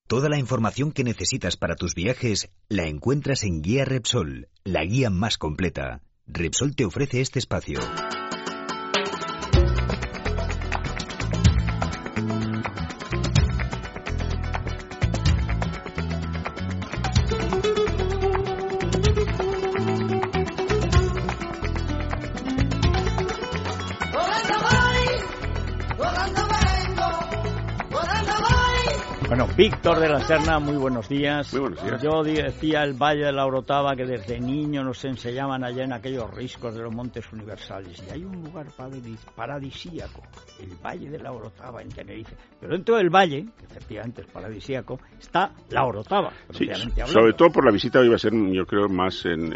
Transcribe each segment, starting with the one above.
Toda la información que necesitas para tus viajes la encuentras en Guía Repsol, la guía más completa. Repsol te ofrece este espacio. Bueno, Víctor de la Serna, muy buenos días. Muy buenos días. Yo decía el Valle de la Orotava, que desde niño nos enseñaban allá en aquellos riscos de los Montes Universales. Y hay un lugar paradisíaco, el Valle de la Orotava en Tenerife. Pero dentro del valle, que efectivamente es paradisíaco, está la Orotava. Sí, sobre todo por la visita iba a ser, yo creo, más en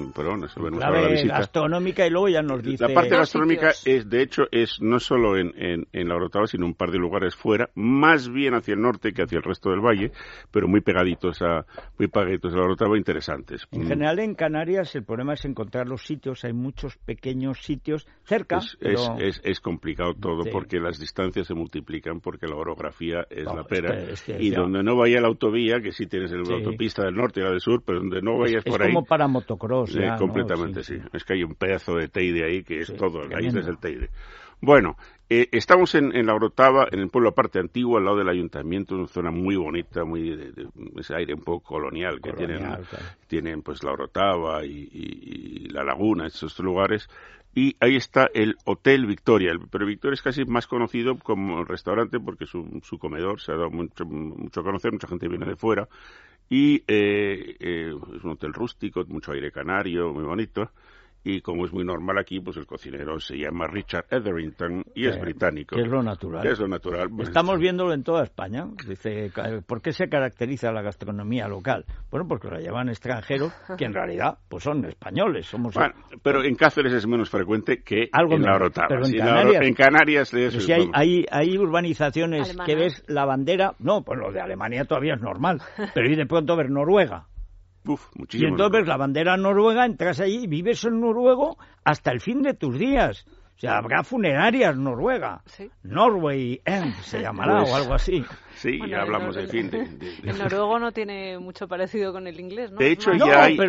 la visita gastronómica, y luego ya nos dice... La parte gastronómica es, de hecho, es no solo en la Orotava, sino un par de lugares fuera, más bien hacia el norte que hacia el resto del valle, pero muy pegaditos a la Orotava, interesantes. En general en Canarias el problema es encontrar los sitios, hay muchos pequeños sitios cerca. Es complicado todo, sí, porque las distancias se multiplican, porque la orografía es la pera, y donde no vaya la autovía, que sí tienes la autopista del norte y la del sur, pero donde no vayas por ahí... Es como para motocross. Completamente, ¿no? Sí. Es que hay un pedazo de Teide ahí, que es todo, la isla es el Teide. Bueno, estamos en la Orotava, en el pueblo aparte antiguo, al lado del ayuntamiento, una zona muy bonita, muy de ese aire un poco colonial que tienen pues la Orotava y la laguna, esos lugares. Y ahí está el Hotel Victoria, pero Victoria es casi más conocido como restaurante porque su comedor se ha dado mucho a conocer, mucha gente viene de fuera, y es un hotel rústico, mucho aire canario, muy bonito. Y como es muy normal aquí, pues el cocinero se llama Richard Etherington y es británico. Que es lo natural. Estamos viéndolo en toda España. Dice, ¿por qué se caracteriza la gastronomía local? Bueno, porque la llevan extranjeros que en realidad pues son españoles. Pero en Cáceres es menos frecuente que en la Orotava. Pero en Canarias si hay urbanizaciones Alemania, que ves la bandera, pues lo de Alemania todavía es normal, pero y de pronto ver Noruega. Muchísimo. Y entonces ves la bandera noruega, entras allí y vives en noruego hasta el fin de tus días. O sea, habrá funerarias Noruega. ¿Sí? Norway End se llamará o algo así. Sí, ya hablamos del fin de... El noruego no tiene mucho parecido con el inglés, ¿no? De hecho, ya hay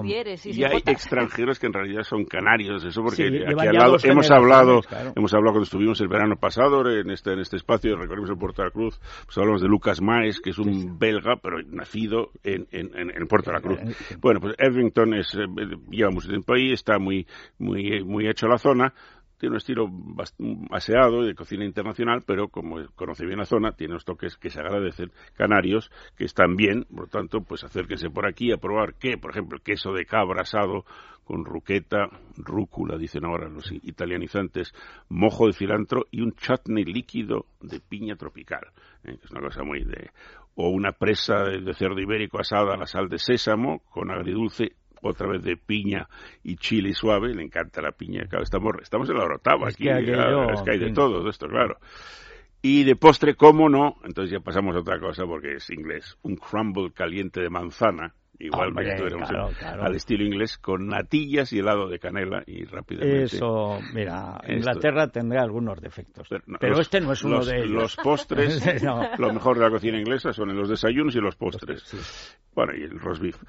extranjeros que en realidad son canarios, eso porque aquí al lado hemos hablado cuando estuvimos el verano pasado en este espacio, recorrimos el Puerto de la Cruz, pues hablamos de Lucas Maes, que es un belga, pero nacido en el Puerto de la Cruz. Bueno, pues Etherington lleva mucho tiempo ahí, está muy hecho la zona. Tiene un estilo aseado de cocina internacional, pero como conoce bien la zona, tiene unos toques que se agradecen, canarios, que están bien, por lo tanto, pues acérquense por aquí a probar por ejemplo, el queso de cabra asado con ruqueta, rúcula, dicen ahora los italianizantes, mojo de cilantro y un chutney líquido de piña tropical, que es una cosa o una presa de cerdo ibérico asada a la sal de sésamo con agridulce, otra vez de piña y chile suave, le encanta la piña, claro, estamos en la Orotava aquí, es que hay de todo esto, claro. Y de postre, ¿cómo no? Entonces ya pasamos a otra cosa porque es inglés, un crumble caliente de manzana, igual que estuviéramos al estilo inglés, con natillas y helado de canela y rápidamente... Eso, mira, Inglaterra tendrá algunos defectos, pero este no es uno de ellos. Los postres, lo mejor de la cocina inglesa son en los desayunos y los postres. Sí. Bueno, y el roast beef.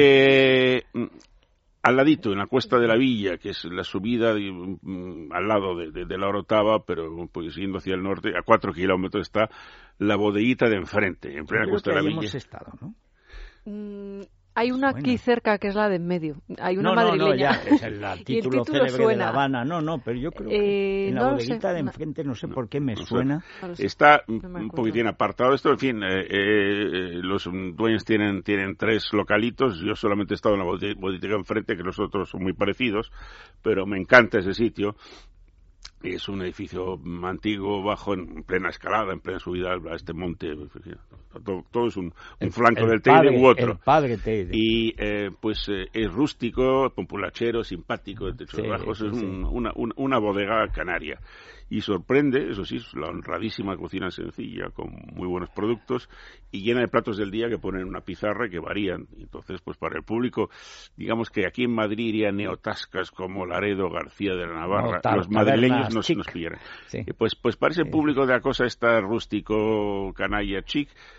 Al ladito, en la Cuesta de la Villa, que es la subida al lado de la Orotava, pero pues yendo hacia el norte, a 4 kilómetros está la bodeguita de enfrente, en plena Cuesta de la Villa. Hemos estado, ¿no? Hay una aquí cerca que es la de en medio. Hay una madrileña. Es el título célebre suena. De La Habana. Pero yo creo que en la bodeguita de enfrente no sé por qué me suena. Está un poquitín apartado esto. En fin, los dueños tienen 3 localitos. Yo solamente he estado en la bodeguita de enfrente, que los otros son muy parecidos, pero me encanta ese sitio. Es un edificio antiguo, bajo, en plena escalada, en plena subida a este monte. Todo es un flanco del Teide u otro. El padre Teide. Y es rústico, populachero, simpático, de techos bajos. Es una bodega canaria. Y sorprende, eso sí, la honradísima cocina sencilla, con muy buenos productos y llena de platos del día que ponen una pizarra que varían. Entonces, pues para el público, digamos que aquí en Madrid iría neotascas como Laredo, García de la Navarra, los madrileños nos pillan. Sí. Pues para ese público de la cosa esta rústico, canalla, chic,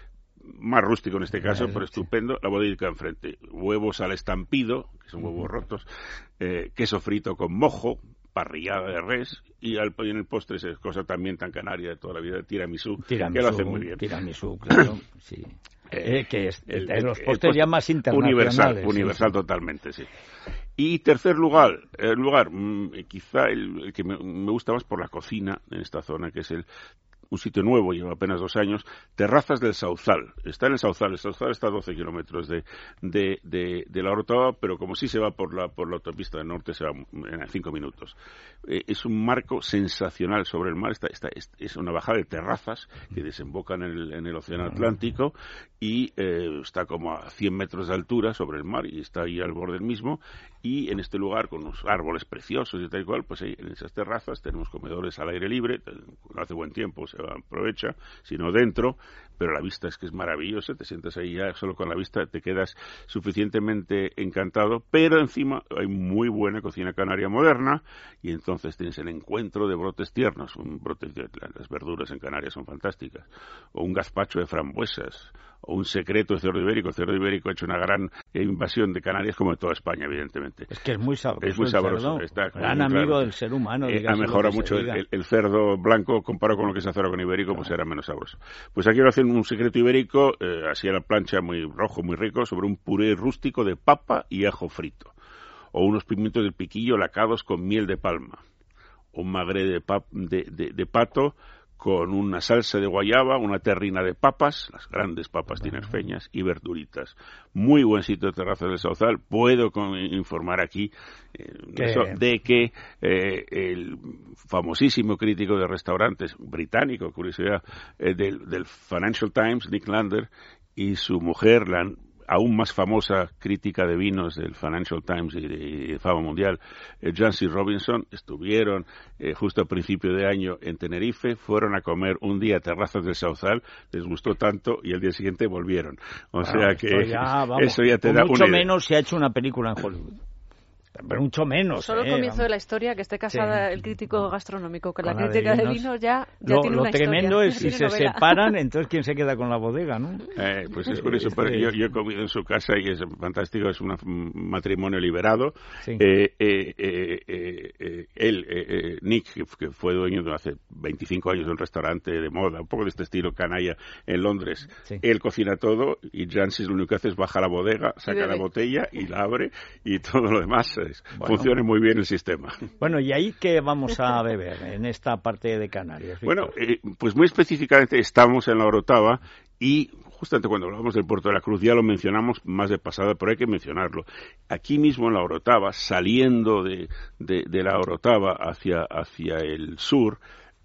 más rústico en este caso, pero estupendo, la bodeguita enfrente. Huevos al estampido, que son huevos rotos, queso frito con mojo, parrillada de res, y en el postre es cosa también tan canaria de toda la vida, tiramisú, que lo hace muy bien. Tiramisú, claro, sí. Que es de los postres ya más internacionales. Universal totalmente, sí. Y tercer lugar, quizá el que me gusta más por la cocina en esta zona, que es un sitio nuevo, lleva apenas 2 años, Terrazas del Sauzal. Está en el Sauzal está a 12 kilómetros de la Orotava, pero como sí se va por la autopista del norte, se va en 5 minutos. Es un marco sensacional sobre el mar, es una bajada de terrazas que desembocan en el Océano Atlántico y está como a 100 metros de altura sobre el mar y está ahí al borde del mismo, y en este lugar con unos árboles preciosos y tal y cual, pues ahí en esas terrazas tenemos comedores al aire libre, cuando hace buen tiempo se aprovecha, sino dentro, pero la vista es que es maravillosa, te sientas ahí ya solo con la vista, te quedas suficientemente encantado, pero encima hay muy buena cocina canaria moderna, y entonces tienes el encuentro de brotes tiernos, las verduras en Canarias son fantásticas, o un gazpacho de frambuesas, o un secreto de cerdo ibérico. El cerdo ibérico ha hecho una gran invasión de Canarias, como de toda España, evidentemente. Es que es muy sabroso. Es muy sabroso. Está gran amigo del ser humano. Ha mejorado mucho el cerdo blanco comparado con lo que se hace ahora con ibérico, pues era menos sabroso. Pues aquí lo hacen un secreto ibérico, así a la plancha, muy rojo, muy rico, sobre un puré rústico de papa y ajo frito. O unos pimientos del piquillo lacados con miel de palma. O un magre de pato con una salsa de guayaba, una terrina de papas, las grandes papas tinerfeñas, y verduritas. Muy buen sitio de Terrazas del Sauzal. Puedo informar aquí de que el famosísimo crítico de restaurantes británico, curiosidad, del Financial Times, Nick Lander, y su mujer, la aún más famosa crítica de vinos del Financial Times y de fama mundial, Jancy Robinson, estuvieron justo a principio de año en Tenerife, fueron a comer un día a Terrazas del Sauzal, les gustó tanto y al día siguiente volvieron. O sea que eso ya te da mucho menos se ha hecho una película en Hollywood. Pero mucho menos. Solo el comienzo de la historia, que esté casada el crítico gastronómico con la crítica de vinos, ya tiene una historia. Lo tremendo es si se separan, entonces ¿quién se queda con la bodega, no? Pues es curioso, pero yo he comido en su casa y es fantástico, es un matrimonio liberado. Sí. Nick, que fue dueño de hace 25 años de un restaurante de moda, un poco de este estilo canalla en Londres. Sí. Él cocina todo y Jancy lo único que hace es baja la bodega, saca la botella y la abre y todo lo demás. Funcione muy bien el sistema. Bueno, ¿y ahí qué vamos a beber en esta parte de Canarias, Víctor? Bueno, pues muy específicamente estamos en la Orotava y justamente cuando hablamos del Puerto de la Cruz ya lo mencionamos más de pasada, pero hay que mencionarlo. Aquí mismo en la Orotava, saliendo de la Orotava hacia el sur,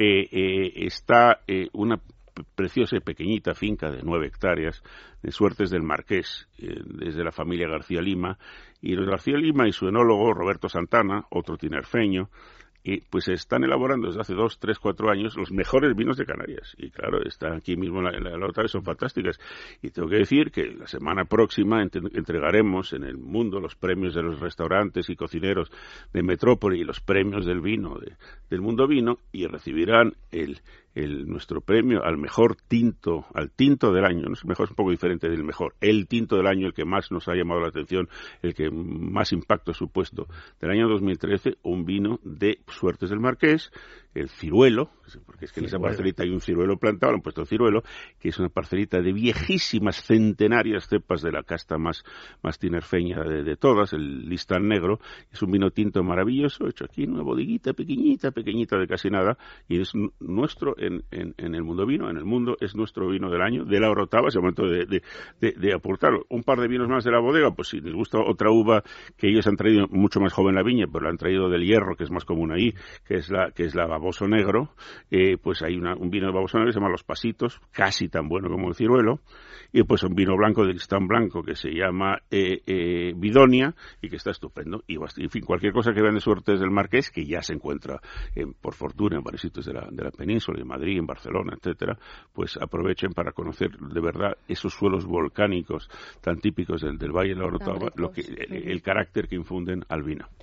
está una preciosa y pequeñita finca de 9 hectáreas de Suertes del Marqués, desde la familia García Lima, y los García Lima y su enólogo Roberto Santana, otro tinerfeño, pues están elaborando desde hace 2, 3, 4 años los mejores vinos de Canarias. Y claro, están aquí mismo en la Orotava, son fantásticas. Y tengo que decir que la semana próxima entregaremos en el mundo los premios de los restaurantes y cocineros de Metrópoli y los premios del vino, del mundo vino, y recibirán nuestro premio al mejor tinto, al tinto del año. No es mejor, es un poco diferente del mejor. El tinto del año, el que más nos ha llamado la atención, el que más impacto ha supuesto. Del año 2013, un vino de Suertes del Marqués, el ciruelo, porque es que en esa parcelita hay un ciruelo plantado, le han puesto el ciruelo, que es una parcelita de viejísimas, centenarias cepas de la casta más tinerfeña de todas, el Listán Negro. Es un vino tinto maravilloso, hecho aquí en una bodeguita pequeñita de casi nada, y es nuestro en el mundo vino, en el mundo es nuestro vino del año, de la Orotava. Es el momento de aportarlo. Un par de vinos más de la bodega, pues si les gusta otra uva que ellos han traído mucho más joven la viña, pero la han traído del Hierro, que es más común ahí, que es la Baboso Negro, pues hay un vino de Baboso Negro que se llama Los Pasitos, casi tan bueno como el ciruelo, y pues un vino blanco de Listán Blanco que se llama Bidonia, y que está estupendo. Y en fin, cualquier cosa que vean de Suertes del Marqués, que ya se encuentra por fortuna en varios sitios de la península, en Madrid, en Barcelona, etcétera, pues aprovechen para conocer de verdad esos suelos volcánicos tan típicos del Valle de la Orotava, el carácter que infunden al vino.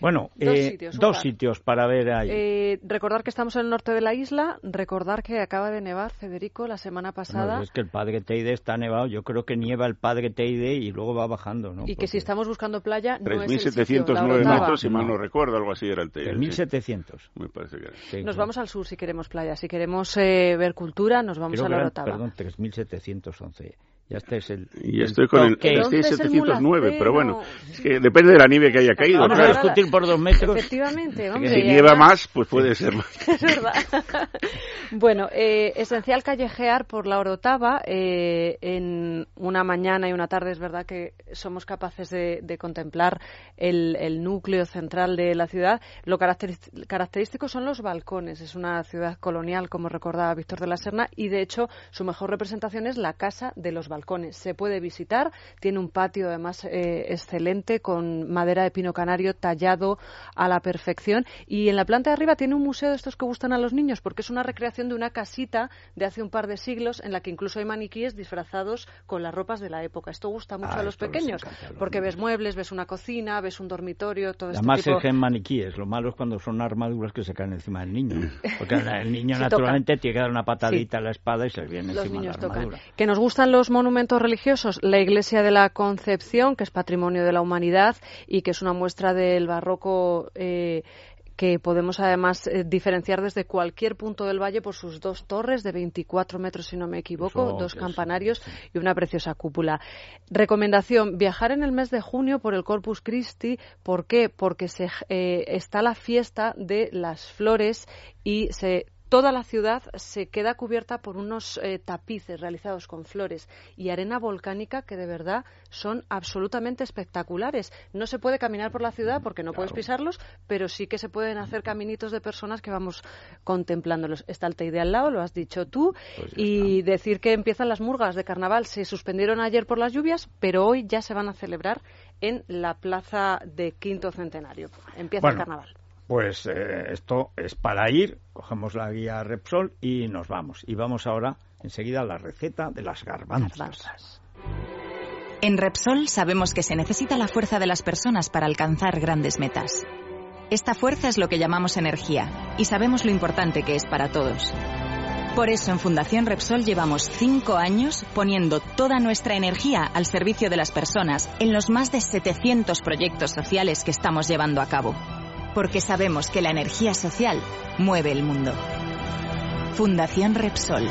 Bueno, dos sitios para ver ahí. Recordar que estamos en el norte de la isla, recordar que acaba de nevar, Federico, la semana pasada. No, es que el Padre Teide está nevado, yo creo que nieva el Padre Teide y luego va bajando, ¿no? Y que si estamos buscando playa, no es el sitio. 3.709 metros, si mal no recuerdo, algo así era el Teide. 3.700. Sí. Me parece que era. Sí, nos vamos al sur si queremos playa, si queremos ver cultura, nos vamos a la Orotava. Perdón, 3.711. Ya este es el... Y estoy con el 709, pero bueno, es que depende de la nieve que haya caído. Vamos a discutir por 2 metros. Efectivamente, hombre. Si nieva más, pues puede ser más. Es verdad. Bueno, esencial callejear por la Orotava en una mañana y una tarde. Es verdad que somos capaces de contemplar el núcleo central de la ciudad. Lo característico son los balcones. Es una ciudad colonial, como recordaba Víctor de la Serna, y de hecho su mejor representación es la Casa de los Balcones. Se puede visitar, tiene un patio además excelente con madera de pino canario tallado a la perfección, y en la planta de arriba tiene un museo de estos que gustan a los niños porque es una recreación de una casita de hace un par de siglos en la que incluso hay maniquíes disfrazados con las ropas de la época. Esto gusta mucho a los pequeños porque ves muebles, ves una cocina, ves un dormitorio, todo esto. Además se en maniquíes, lo malo es cuando son armaduras que se caen encima del niño, porque el niño naturalmente tiene que dar una patadita a la espada y se viene los encima niños de la armadura. Que nos gustan los monumentos religiosos, la Iglesia de la Concepción, que es Patrimonio de la Humanidad y que es una muestra del barroco que podemos además diferenciar desde cualquier punto del valle por sus 2 torres de 24 metros, si no me equivoco, 2 campanarios y una preciosa cúpula. Recomendación, viajar en el mes de junio por el Corpus Christi. ¿Por qué? Porque está la fiesta de las flores y toda la ciudad se queda cubierta por unos tapices realizados con flores y arena volcánica que de verdad son absolutamente espectaculares. No se puede caminar por la ciudad porque no puedes pisarlos, pero sí que se pueden hacer caminitos de personas que vamos contemplándolos. Está el Teide al lado, lo has dicho tú, y decir que empiezan las murgas de carnaval. Se suspendieron ayer por las lluvias, pero hoy ya se van a celebrar en la plaza de Quinto Centenario. Empieza el carnaval. Pues esto es para ir, cogemos la guía Repsol y nos vamos. Y vamos ahora enseguida a la receta de las garbanzos. En Repsol sabemos que se necesita la fuerza de las personas para alcanzar grandes metas. Esta fuerza es lo que llamamos energía y sabemos lo importante que es para todos. Por eso en Fundación Repsol llevamos 5 años poniendo toda nuestra energía al servicio de las personas en los más de 700 proyectos sociales que estamos llevando a cabo. Porque sabemos que la energía social mueve el mundo. Fundación Repsol.